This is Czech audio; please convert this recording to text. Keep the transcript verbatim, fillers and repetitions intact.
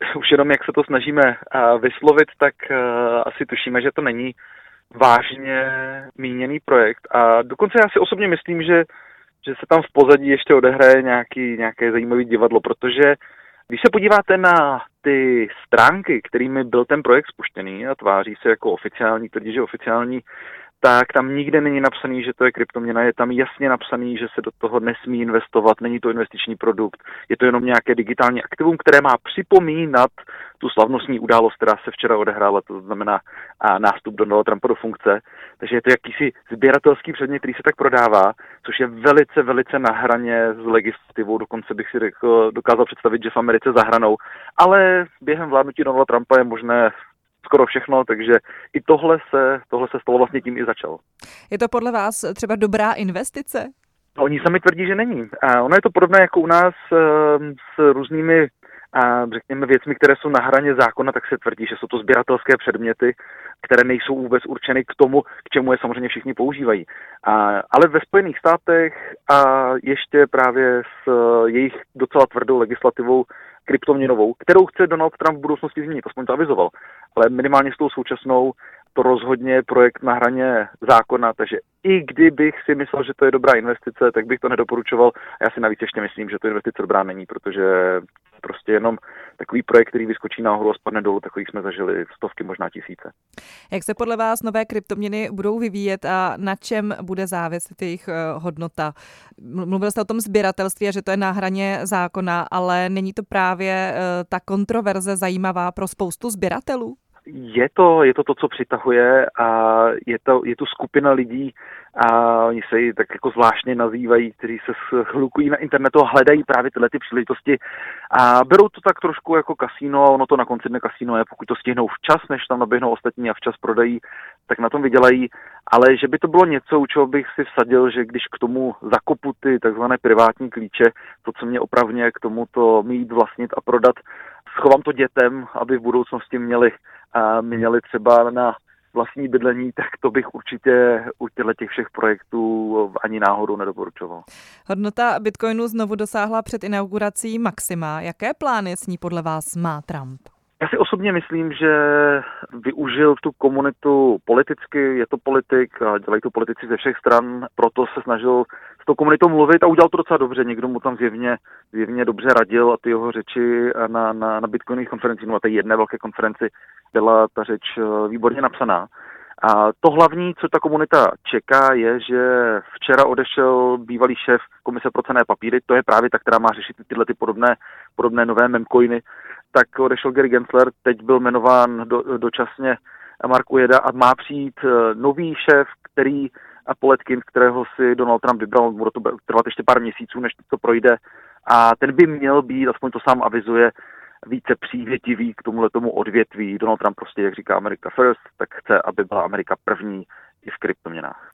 už jenom jak se to snažíme vyslovit, tak asi tušíme, že to není vážně míněný projekt. A dokonce já si osobně myslím, že, že se tam v pozadí ještě odehraje nějaký, nějaké zajímavé divadlo, protože když se podíváte na ty stránky, kterými byl ten projekt spuštěný a tváří se jako oficiální, tvrdí, že oficiální, tak tam nikde není napsaný, že to je kryptoměna, je tam jasně napsaný, že se do toho nesmí investovat, není to investiční produkt, je to jenom nějaké digitální aktivum, které má připomínat tu slavnostní událost, která se včera odehrála, to znamená a nástup Donalda Trumpa do funkce. Takže je to jakýsi sběratelský předmět, který se tak prodává, což je velice, velice na hraně s legislativou, dokonce bych si řekl, dokázal představit, že v Americe za hranou, ale během vládnutí Donalda Trumpa je možné skoro všechno, takže i tohle se, tohle se stalo vlastně tím i začalo. Je to podle vás třeba dobrá investice? Oni sami tvrdí, že není. A ono je to podobné jako u nás s různými, řekněme, věcmi, které jsou na hraně zákona, tak se tvrdí, že jsou to sběratelské předměty, které nejsou vůbec určeny k tomu, k čemu je samozřejmě všichni používají. A, ale ve Spojených státech a ještě právě s jejich docela tvrdou legislativou kryptoměnovou, kterou chce Donald Trump v budoucnosti změnit, aspoň to avizoval. Ale minimálně s tou současnou to rozhodně projekt na hraně zákona, takže i kdybych si myslel, že to je dobrá investice, tak bych to nedoporučoval. A já si navíc ještě myslím, že to investice dobrá není, protože prostě jenom takový projekt, který vyskočí nahoru a spadne dolů, takových jsme zažili stovky, možná tisíce. Jak se podle vás nové kryptoměny budou vyvíjet a na čem bude záviset jejich hodnota? Mluvil jste o tom sběratelství a že to je na hraně zákona, ale není to právě ta kontroverze zajímavá pro spoustu sběratelů? Je to, je to to, co přitahuje a je to, je tu skupina lidí a oni se ji tak jako zvláštně nazývají, kteří se shlukují na internetu a hledají právě tyhle ty příležitosti a berou to tak trošku jako kasino a ono to na konci dne kasino je, pokud to stihnou včas, než tam naběhnou ostatní a včas prodají, tak na tom vydělají, ale že by to bylo něco, u čeho bych si vsadil, že když k tomu zakopu ty takzvané privátní klíče, to, co mě opravňuje k tomu to mít, vlastnit a prodat, schovám to dětem, aby v budoucnosti měli a měli třeba na vlastní bydlení, tak to bych určitě u těch všech projektů ani náhodou nedoporučoval. Hodnota Bitcoinu znovu dosáhla před inaugurací maxima. Jaké plány s ní podle vás má Trump? Já si osobně myslím, že využil tu komunitu politicky, je to politik a dělají to politici ze všech stran, proto se snažil s tou komunitou mluvit a udělal to docela dobře. Někdo mu tam zjevně, zjevně dobře radil a ty jeho řeči na, na, na bitcoinových konferencích, no na té jedné velké konferenci byla ta řeč výborně napsaná. A to hlavní, co ta komunita čeká, je, že včera odešel bývalý šéf Komise pro cenné papíry, to je právě ta, která má řešit tyhle ty podobné, podobné nové memcoiny, tak odešel Gary Gensler, teď byl jmenován do, dočasně Mark Ujeda a má přijít nový šéf, který a Poletkin, kterého si Donald Trump vybral, bude to trvat ještě pár měsíců, než to projde a ten by měl být, aspoň to sám avizuje, více přívětivý k tomuhletomu odvětví. Donald Trump prostě, jak říká America First, tak chce, aby byla Amerika první i v kryptoměnách.